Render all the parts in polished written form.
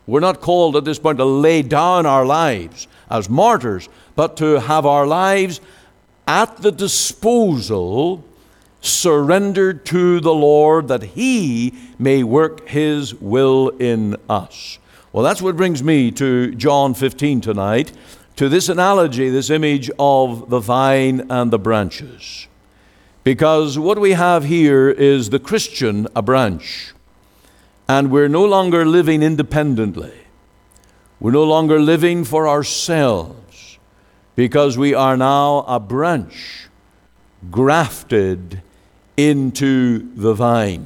We're not called at this point to lay down our lives as martyrs, but to have our lives at the disposal, surrendered to the Lord, that He may work His will in us. Well, that's what brings me to John 15 tonight, to this analogy, this image of the vine and the branches. Because what we have here is the Christian, a branch. And we're no longer living independently. We're no longer living for ourselves, because we are now a branch grafted into the vine.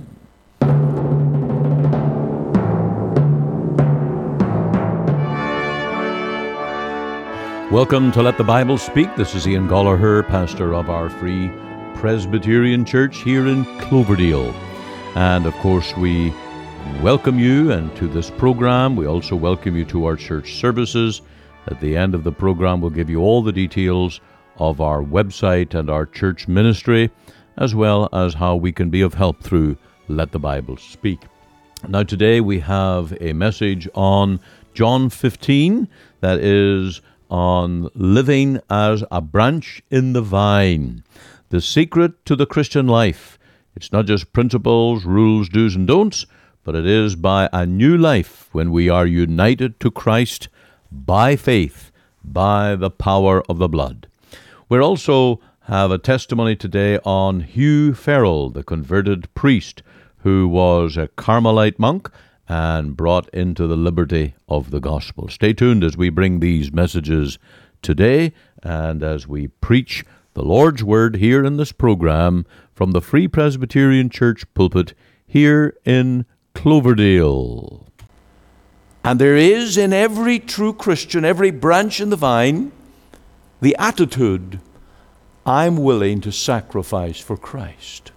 Welcome to Let the Bible Speak. This is Ian Gollaher, pastor of our Free Presbyterian Church here in Cloverdale. And of course, we welcome you and to this program. We also welcome you to our church services. At the end of the program, we'll give you all the details of our website and our church ministry, as well as how we can be of help through Let the Bible Speak. Now today we have a message on John 15, that is on living as a branch in the vine. The secret to the Christian life. It's not just principles, rules, do's and don'ts, but it is by a new life when we are united to Christ by faith, by the power of the blood. We also have a testimony today on Hugh Farrell, the converted priest who was a Carmelite monk and brought into the liberty of the gospel. Stay tuned as we bring these messages today and as we preach the Lord's Word here in this program from the Free Presbyterian Church pulpit here in Cloverdale. And there is in every true Christian, every branch in the vine, the attitude, I'm willing to sacrifice for Christ.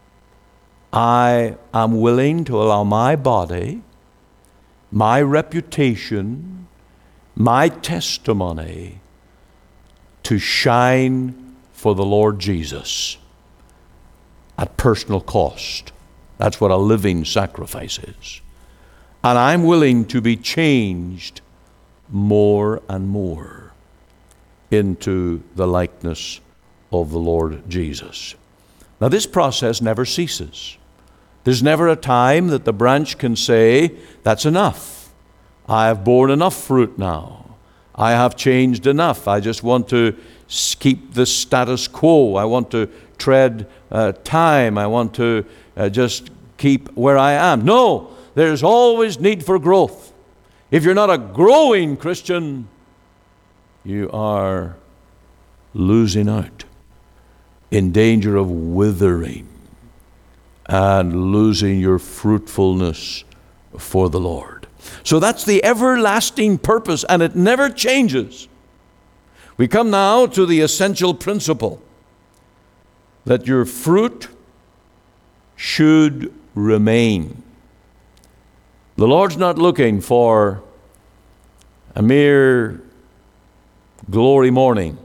I am willing to allow my body, my reputation, my testimony to shine for the Lord Jesus at personal cost. That's what a living sacrifice is. And I'm willing to be changed more and more into the likeness of the Lord Jesus. Now this process never ceases. There's never a time that the branch can say, that's enough. I have borne enough fruit now. I have changed enough. I just want to keep the status quo. I want to tread time. I want to just keep where I am. No, there's always need for growth. If you're not a growing Christian, you are losing out, in danger of withering and losing your fruitfulness for the Lord. So that's the everlasting purpose, and it never changes. We come now to the essential principle that your fruit should remain. The Lord's not looking for a mere glory morning.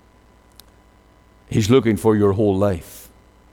He's looking for your whole life.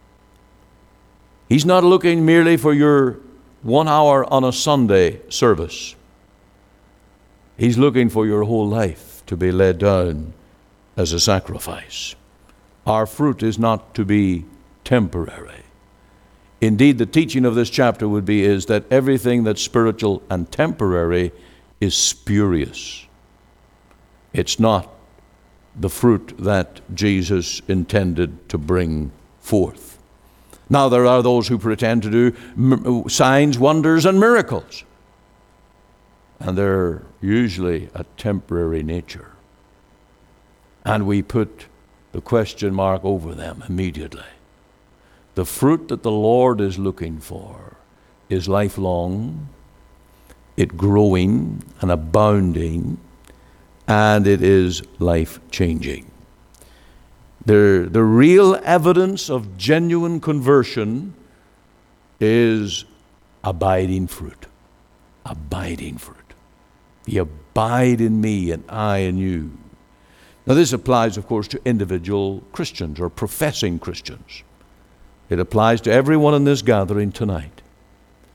He's not looking merely for your 1 hour on a Sunday service. He's looking for your whole life to be laid down as a sacrifice. Our fruit is not to be temporary. Indeed, the teaching of this chapter is that everything that's spiritual and temporary is spurious. It's not the fruit that Jesus intended to bring forth. Now, there are those who pretend to do signs, wonders, and miracles. And they're usually a temporary nature. And we put the question mark over them immediately. The fruit that the Lord is looking for is lifelong, it growing and abounding, and it is life-changing. The real evidence of genuine conversion is abiding fruit. Abiding fruit. Ye abide in me and I in you. Now this applies, of course, to individual Christians or professing Christians. It applies to everyone in this gathering tonight.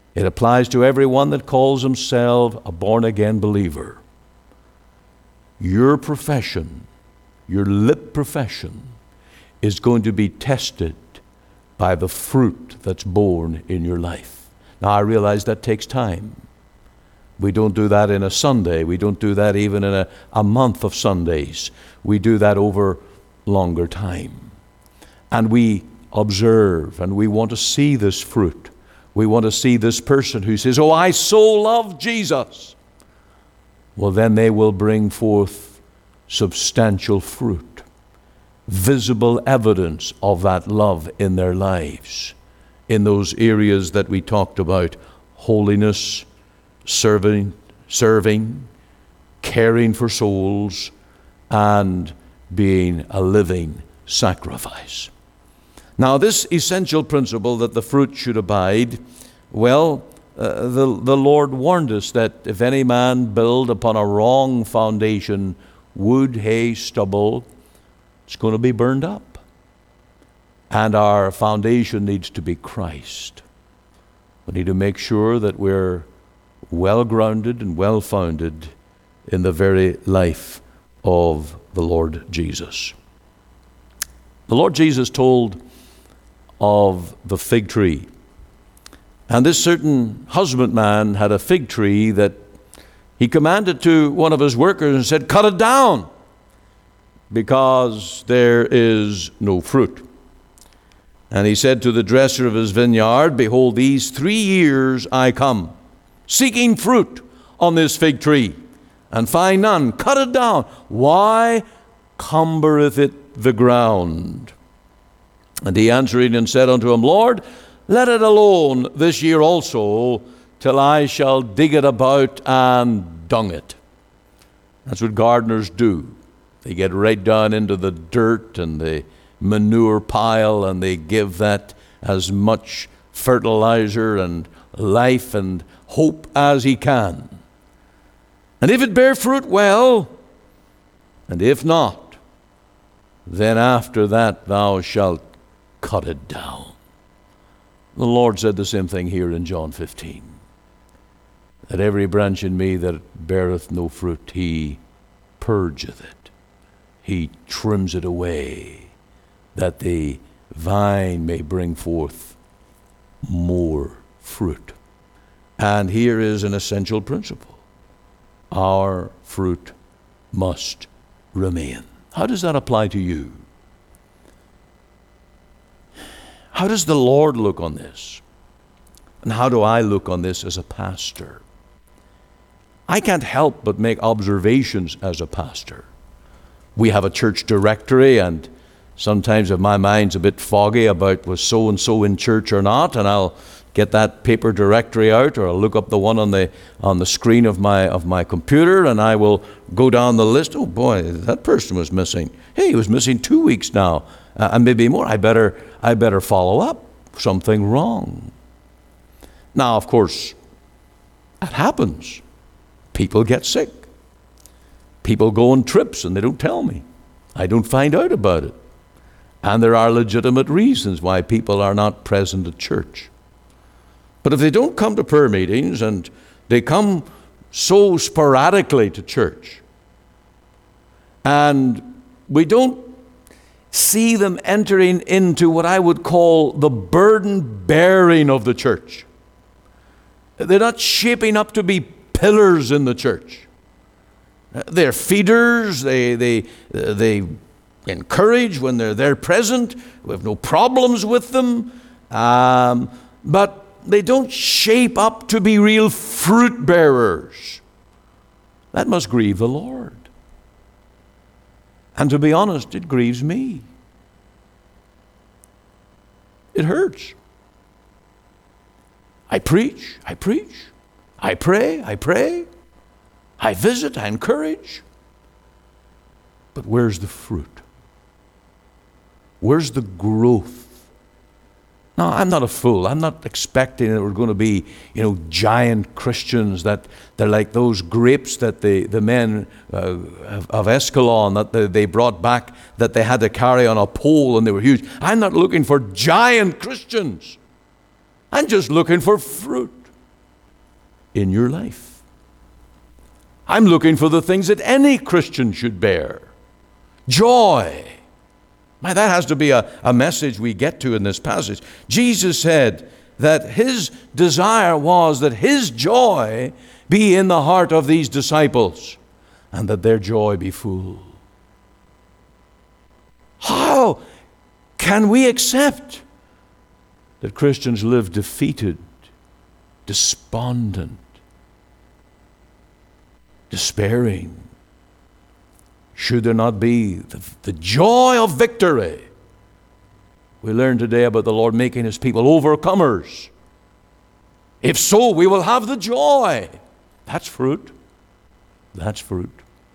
It applies to everyone that calls himself a born-again believer. Your profession, your lip profession, is going to be tested by the fruit that's born in your life. Now, I realize that takes time. We don't do that in a Sunday. We don't do that even in a month of Sundays. We do that over longer time. And we observe, and we want to see this fruit. We want to see this person who says, "Oh, I so love Jesus." Well, then they will bring forth substantial fruit, visible evidence of that love in their lives, in those areas that we talked about: holiness, serving, caring for souls, and being a living sacrifice. Now, this essential principle that the fruit should abide, well, the Lord warned us that if any man build upon a wrong foundation, wood, hay, stubble, it's going to be burned up. And our foundation needs to be Christ. We need to make sure that we're well-grounded and well-founded in the very life of the Lord Jesus. The Lord Jesus told of the fig tree. And this certain husbandman had a fig tree that he commanded to one of his workers and said, "Cut it down, because there is no fruit." And he said to the dresser of his vineyard, "Behold, these 3 years I come, seeking fruit on this fig tree, and find none. Cut it down. Why cumbereth it the ground?" And he answering and said unto him, "Lord, let it alone this year also, till I shall dig it about and dung it." That's what gardeners do. They get right down into the dirt and the manure pile, and they give that as much fertilizer and life and hope as he can. And if it bear fruit, well, and if not, then after that thou shalt cut it down. The Lord said the same thing here in John 15, that every branch in me that beareth no fruit, he purgeth it. He trims it away, that the vine may bring forth more fruit. And here is an essential principle. Our fruit must remain. How does that apply to you? How does the Lord look on this? And how do I look on this as a pastor? I can't help but make observations as a pastor. We have a church directory, and sometimes if my mind's a bit foggy about was so-and-so in church or not, and I'll get that paper directory out, or I'll look up the one on the screen of my computer, and I will go down the list. Oh boy, that person was missing. Hey, he was missing 2 weeks now, and maybe more. I better follow up. Something wrong. Now, of course, that happens. People get sick. People go on trips and they don't tell me. I don't find out about it. And there are legitimate reasons why people are not present at church. But if they don't come to prayer meetings, and they come so sporadically to church, and we don't see them entering into what I would call the burden bearing of the church. They're not shaping up to be pillars in the church. They're feeders. They encourage when they're present. We have no problems with them. But they don't shape up to be real fruit bearers. That must grieve the Lord. And to be honest, it grieves me. It hurts. I preach. I pray. I visit, I encourage. But where's the fruit? Where's the growth? Now, I'm not a fool. I'm not expecting that we're going to be, giant Christians, that they're like those grapes that the men of Escalon that they brought back, that they had to carry on a pole, and they were huge. I'm not looking for giant Christians. I'm just looking for fruit. in your life. I'm looking for the things that any Christian should bear. Joy. Man, that has to be a message we get to in this passage. Jesus said that his desire was that his joy be in the heart of these disciples and that their joy be full. How can we accept that Christians live defeated, despondent, despairing? Should there not be the joy of victory? We learned today about the Lord making his people overcomers. If so, we will have the joy. That's fruit. That's fruit.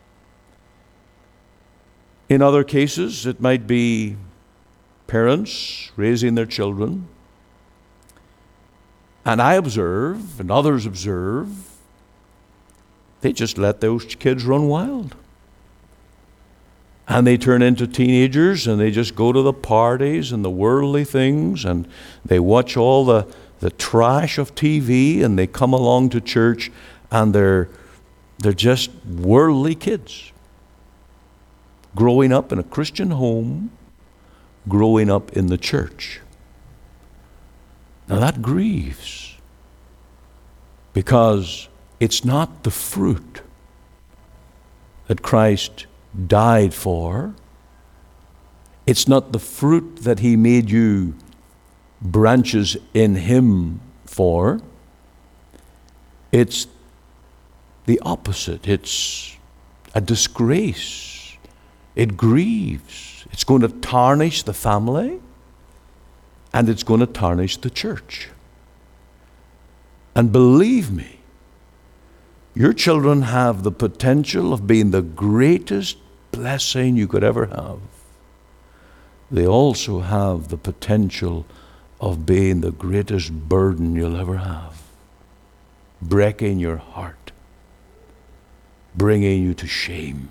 In other cases, it might be parents raising their children. And I observe, and others observe, they just let those kids run wild. And they turn into teenagers, and they just go to the parties and the worldly things, and they watch all the trash of TV, and they come along to church, and they're just worldly kids. Growing up in a Christian home, growing up in the church. Now that grieves, because it's not the fruit that Christ died for. It's not the fruit that he made you branches in him for. It's the opposite. It's a disgrace. It grieves. It's going to tarnish the family, and it's going to tarnish the church. And believe me, your children have the potential of being the greatest blessing you could ever have. They also have the potential of being the greatest burden you'll ever have, breaking your heart, bringing you to shame.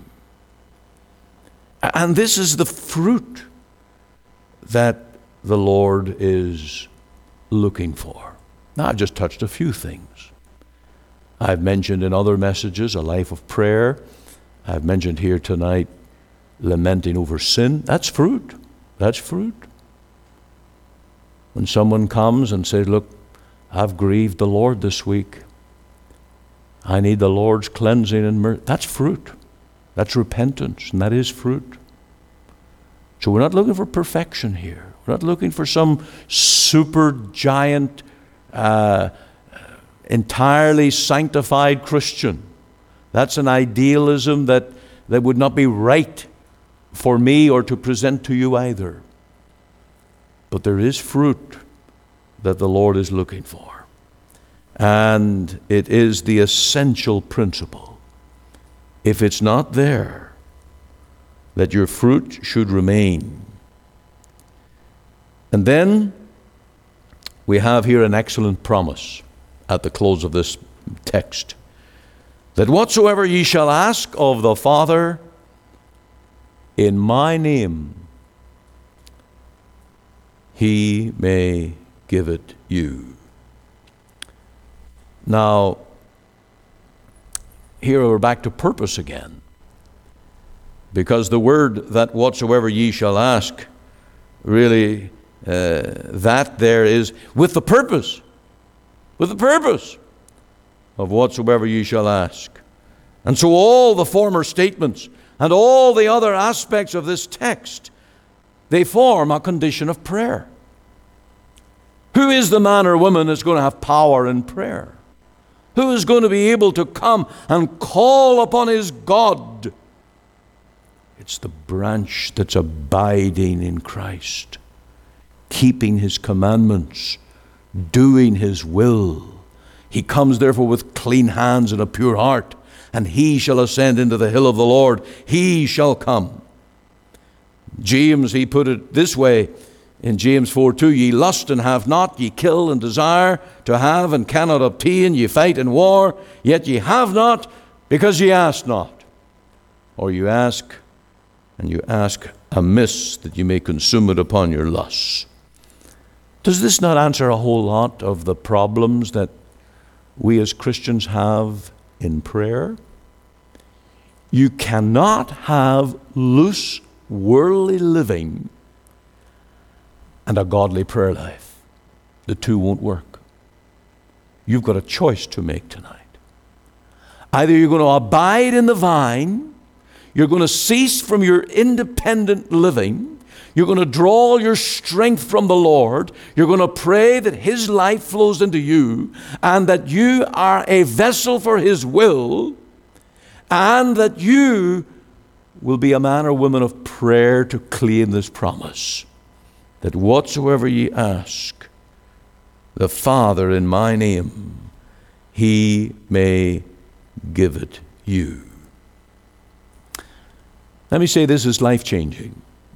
And this is the fruit that the Lord is looking for. Now, I've just touched a few things. I've mentioned in other messages a life of prayer. I've mentioned here tonight lamenting over sin. That's fruit. That's fruit. When someone comes and says, look, I've grieved the Lord this week. I need the Lord's cleansing and mercy. That's fruit. That's repentance, and that is fruit. So we're not looking for perfection here. We're not looking for some super giant, entirely sanctified Christian. That's an idealism that would not be right for me or to present to you either. But there is fruit that the Lord is looking for. And it is the essential principle. If it's not there, that your fruit should remain. And then we have here an excellent promise at the close of this text, that whatsoever ye shall ask of the Father in my name, he may give it you. Now, here we're back to purpose again, because the word that whatsoever ye shall ask, really, that there is with the purpose of whatsoever ye shall ask. And so all the former statements and all the other aspects of this text, they form a condition of prayer. Who is the man or woman that's going to have power in prayer? Who is going to be able to come and call upon his God? It's the branch that's abiding in Christ, keeping his commandments, doing his will. He comes therefore with clean hands and a pure heart, and he shall ascend into the hill of the Lord. He shall come. James, he put it this way in James 4:2, ye lust and have not, ye kill and desire to have and cannot obtain, ye fight in war, yet ye have not because ye ask not. Or you ask, and you ask amiss, that you may consume it upon your lusts. Does this not answer a whole lot of the problems that we as Christians have in prayer. You cannot have loose, worldly living and a godly prayer life. The two won't work. You've got a choice to make tonight. Either you're going to abide in the vine, you're going to cease from your independent living, you're going to draw your strength from the Lord, you're going to pray that His life flows into you, and that you are a vessel for His will, and that you will be a man or woman of prayer to claim this promise, that whatsoever ye ask the Father in my name, He may give it you. Let me say this is life-changing.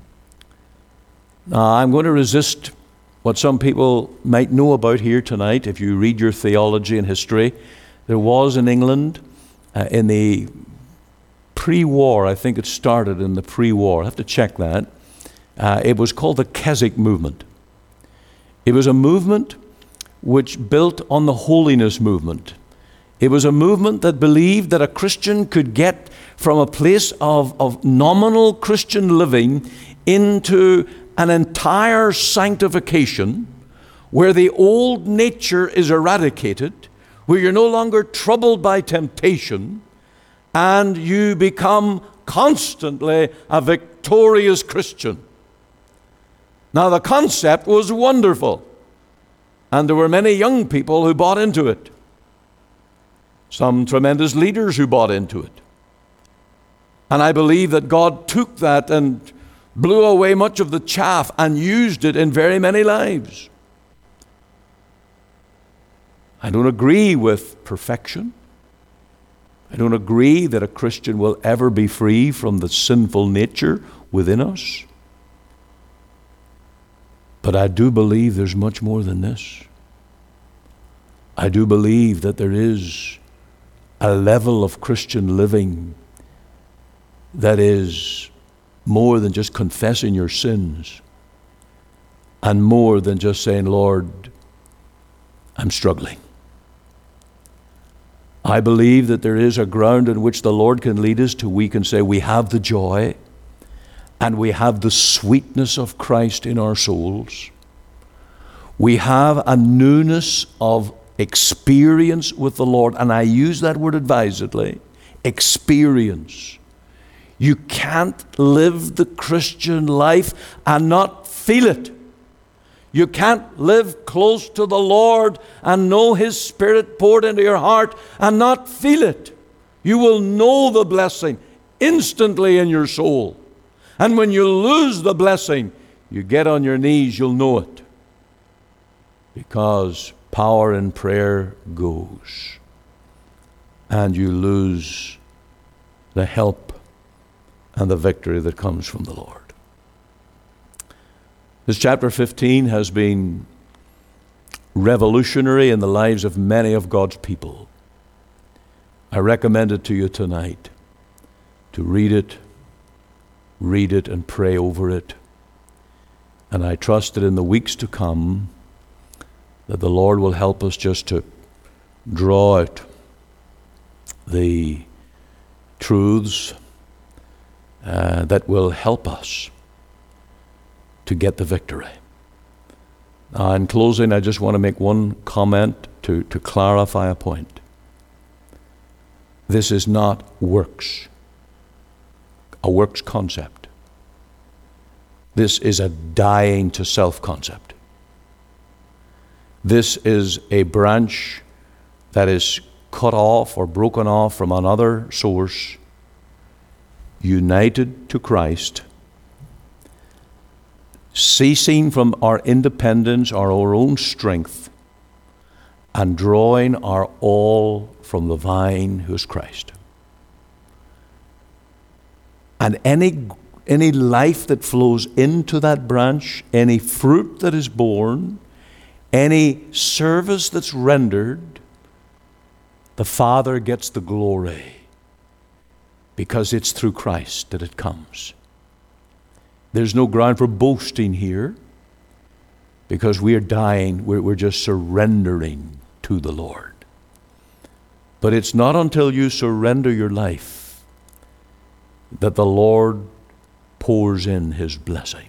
Now, I'm going to resist what some people might know about here tonight. If you read your theology and history, there was in England in the pre-war, I think it started in the pre-war, I have to check that, it was called the Keswick movement. It was a movement which built on the holiness movement. It was a movement that believed that a Christian could get from a place of nominal Christian living into an entire sanctification where the old nature is eradicated, where you're no longer troubled by temptation, and you become constantly a victorious Christian. Now, the concept was wonderful, and there were many young people who bought into it. Some tremendous leaders who bought into it. And I believe that God took that and blew away much of the chaff and used it in very many lives. I don't agree with perfection. I don't agree that a Christian will ever be free from the sinful nature within us. But I do believe there's much more than this. I do believe that there is a level of Christian living that is more than just confessing your sins, and more than just saying, Lord, I'm struggling. I believe that there is a ground in which the Lord can lead us to we can say we have the joy and we have the sweetness of Christ in our souls. We have a newness of experience with the Lord, and I use that word advisedly, experience. You can't live the Christian life and not feel it. You can't live close to the Lord and know His Spirit poured into your heart and not feel it. You will know the blessing instantly in your soul. And when you lose the blessing, you get on your knees, you'll know it. Because power in prayer goes. And you lose the help and the victory that comes from the Lord. This chapter 15 has been revolutionary in the lives of many of God's people. I recommend it to you tonight to read it and pray over it. And I trust that in the weeks to come that the Lord will help us just to draw out the truths that will help us to get the victory. Now, in closing, I just want to make one comment to clarify a point. This is not a works concept. This is a dying to self concept. This is a branch that is cut off or broken off from another source, united to Christ, ceasing from our independence or our own strength, and drawing our all from the vine who is Christ. And any life that flows into that branch, any fruit that is born, any service that's rendered, the Father gets the glory, because it's through Christ that it comes. There's no ground for boasting here, because we are dying, we're just surrendering to the Lord. But it's not until you surrender your life that the Lord pours in His blessing.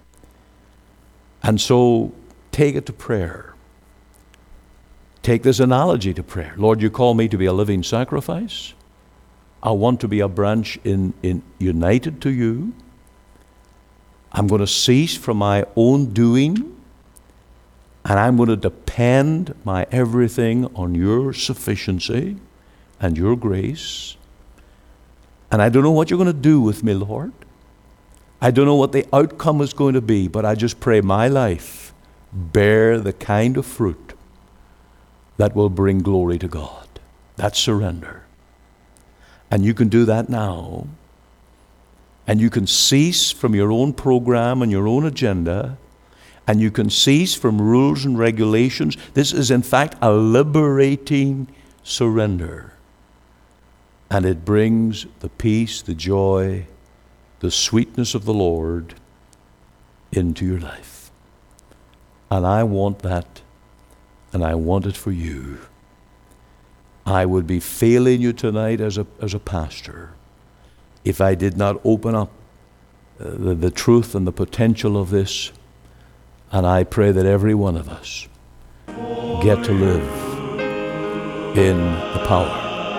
And so take it to prayer. Take this analogy to prayer. Lord, you call me to be a living sacrifice. I want to be a branch united to you. I'm going to cease from my own doing, and I'm going to depend my everything on your sufficiency and your grace. And I don't know what you're going to do with me, Lord. I don't know what the outcome is going to be, but I just pray my life bear the kind of fruit that will bring glory to God. That's surrender. And you can do that now. And you can cease from your own program and your own agenda. And you can cease from rules and regulations. This is, in fact, a liberating surrender. And it brings the peace, the joy, the sweetness of the Lord into your life. And I want that, and I want it for you. I would be failing you tonight as a pastor if I did not open up the truth and the potential of this. And I pray that every one of us get to live in the power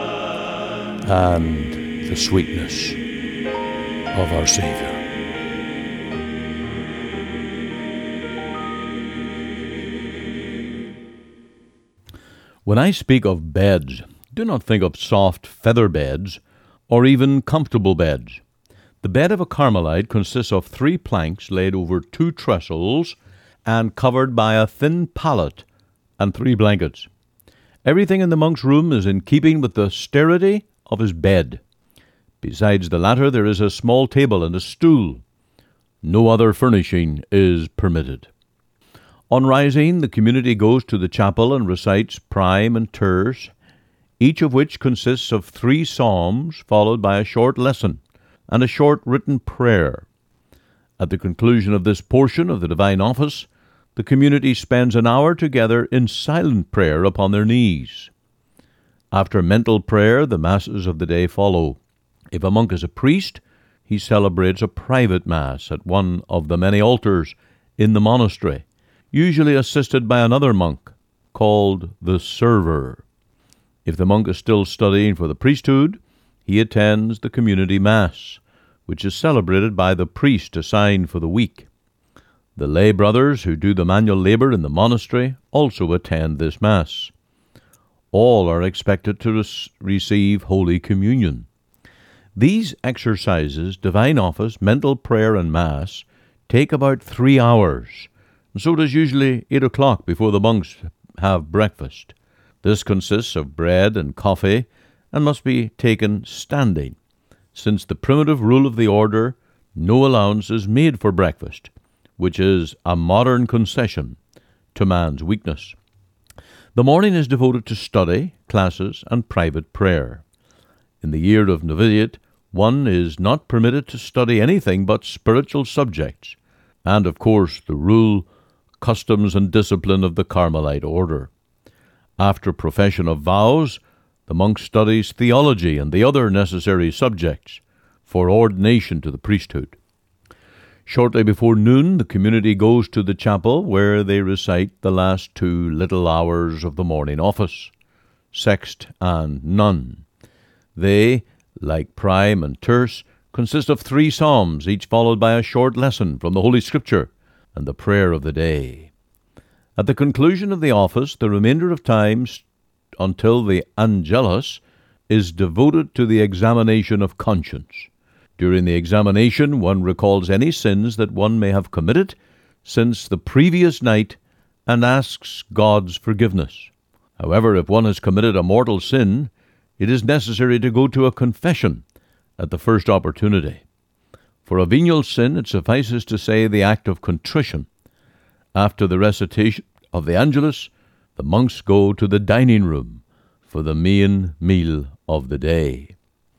and the sweetness of our Savior. When I speak of beds, do not think of soft feather beds or even comfortable beds. The bed of a Carmelite consists of 3 planks laid over 2 trestles and covered by a thin pallet and 3 blankets. Everything in the monk's room is in keeping with the austerity of his bed. Besides the latter, there is a small table and a stool. No other furnishing is permitted. On rising, the community goes to the chapel and recites prime and terce, each of which consists of 3 psalms, followed by a short lesson and a short written prayer. At the conclusion of this portion of the divine office, the community spends an hour together in silent prayer upon their knees. After mental prayer, the masses of the day follow. If a monk is a priest, he celebrates a private mass at one of the many altars in the monastery, usually assisted by another monk, called the server. If the monk is still studying for the priesthood, he attends the community mass, which is celebrated by the priest assigned for the week. The lay brothers who do the manual labor in the monastery also attend this mass. All are expected to receive Holy Communion. These exercises, divine office, mental prayer, and mass, take about 3 hours, and so does usually 8 o'clock before the monks have breakfast. This consists of bread and coffee and must be taken standing, since the primitive rule of the order, no allowance is made for breakfast, which is a modern concession to man's weakness. The morning is devoted to study, classes, and private prayer. In the year of novitiate, one is not permitted to study anything but spiritual subjects, and of course the rule, customs, and discipline of the Carmelite order. After profession of vows, the monk studies theology and the other necessary subjects for ordination to the priesthood. Shortly before noon, the community goes to the chapel where they recite the last 2 little hours of the morning office, sext and none. They, like prime and terce, consist of 3 psalms, each followed by a short lesson from the Holy Scripture and the prayer of the day. At the conclusion of the office, the remainder of time until the Angelus is devoted to the examination of conscience. During the examination, one recalls any sins that one may have committed since the previous night and asks God's forgiveness. However, if one has committed a mortal sin, it is necessary to go to a confession at the first opportunity. For a venial sin, it suffices to say the act of contrition. After the recitation of the Angelus, the monks go to the dining room for the main meal of the day.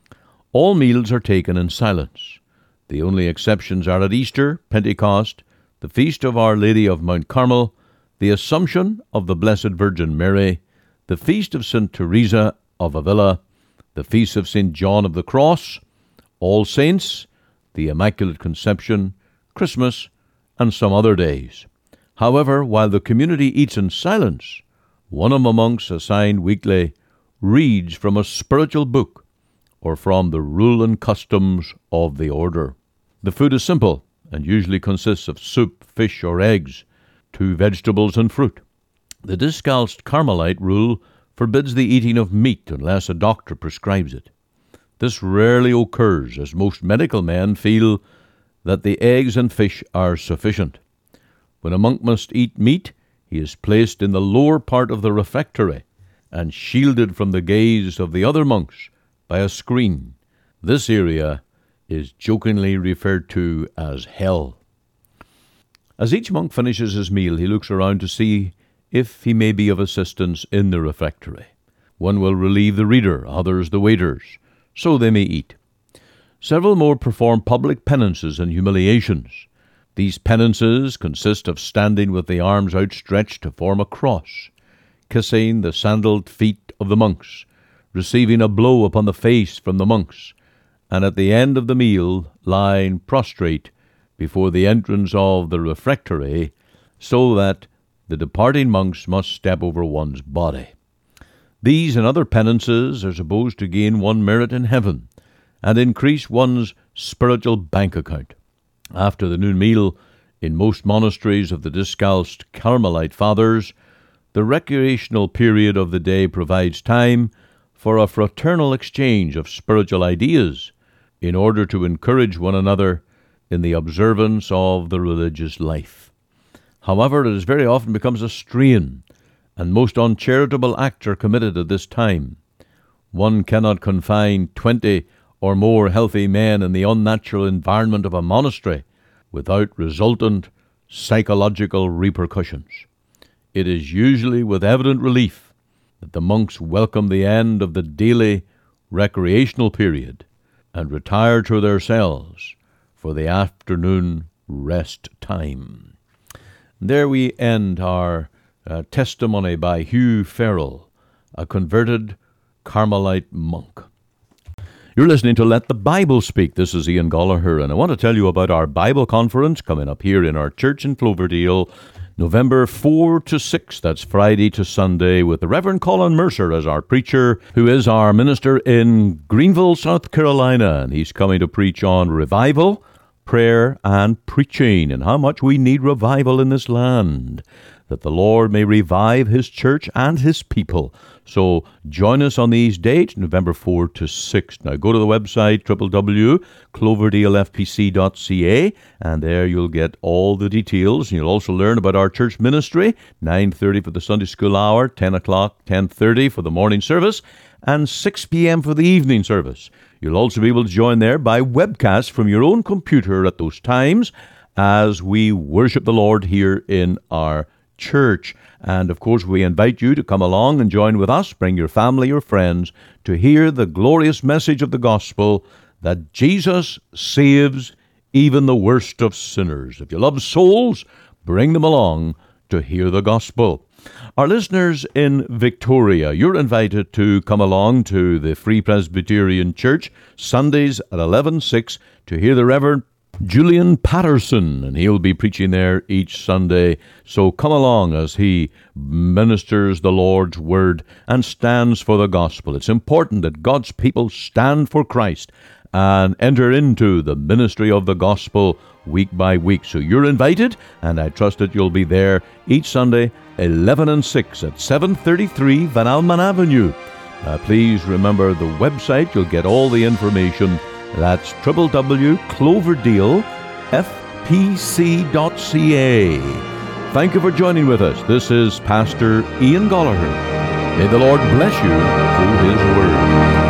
All meals are taken in silence. The only exceptions are at Easter, Pentecost, the Feast of Our Lady of Mount Carmel, the Assumption of the Blessed Virgin Mary, the Feast of St. Teresa of Avila, the Feast of St. John of the Cross, All Saints, the Immaculate Conception, Christmas, and some other days. However, while the community eats in silence, one of the monks assigned weekly reads from a spiritual book or from the rule and customs of the order. The food is simple and usually consists of soup, fish, or eggs, 2 vegetables and fruit. The Discalced Carmelite rule forbids the eating of meat unless a doctor prescribes it. This rarely occurs, as most medical men feel that the eggs and fish are sufficient. When a monk must eat meat, he is placed in the lower part of the refectory and shielded from the gaze of the other monks by a screen. This area is jokingly referred to as hell. As each monk finishes his meal, he looks around to see if he may be of assistance in the refectory. One will relieve the reader, others the waiters, so they may eat. Several more perform public penances and humiliations. These penances consist of standing with the arms outstretched to form a cross, kissing the sandaled feet of the monks, receiving a blow upon the face from the monks, and at the end of the meal lying prostrate before the entrance of the refectory, so that the departing monks must step over one's body. These and other penances are supposed to gain one merit in heaven and increase one's spiritual bank account. After the noon meal, in most monasteries of the Discalced Carmelite Fathers, the recreational period of the day provides time for a fraternal exchange of spiritual ideas in order to encourage one another in the observance of the religious life. However, it very often becomes a strain, and most uncharitable acts are committed at this time. One cannot confine 20 or more healthy men in the unnatural environment of a monastery without resultant psychological repercussions. It is usually with evident relief that the monks welcome the end of the daily recreational period and retire to their cells for the afternoon rest time. There we end our testimony by Hugh Farrell, a converted Carmelite monk. You're listening to Let the Bible Speak. This is Ian Gollaher, and I want to tell you about our Bible conference coming up here in our church in Cloverdale, November 4 to 6. That's Friday to Sunday, with the Reverend Colin Mercer as our preacher, who is our minister in Greenville, South Carolina, and he's coming to preach on revival, prayer, and preaching, and how much we need revival in this land, that the Lord may revive His church and His people. So join us on these dates, November 4 to 6. Now go to the website, www.cloverdalefpc.ca, and there you'll get all the details. You'll also learn about our church ministry, 9:30 for the Sunday school hour, 10 o'clock, 10:30 for the morning service, and 6 p.m. for the evening service. You'll also be able to join there by webcast from your own computer at those times as we worship the Lord here in our church. And of course, we invite you to come along and join with us. Bring your family or friends to hear the glorious message of the gospel that Jesus saves even the worst of sinners. If you love souls, bring them along to hear the gospel. Our listeners in Victoria, you're invited to come along to the Free Presbyterian Church Sundays at 11:06 to hear the Reverend Julian Patterson, and he'll be preaching there each Sunday. So come along as he ministers the Lord's word and stands for the gospel. It's important that God's people stand for Christ and enter into the ministry of the gospel week by week. So you're invited, and I trust that you'll be there each Sunday, 11 and 6 at 733 Van Alman Avenue. Please remember the website. You'll get all the information. That's www.cloverdalefpc.ca. Thank you for joining with us. This is Pastor Ian Gollaher. May the Lord bless you through His Word.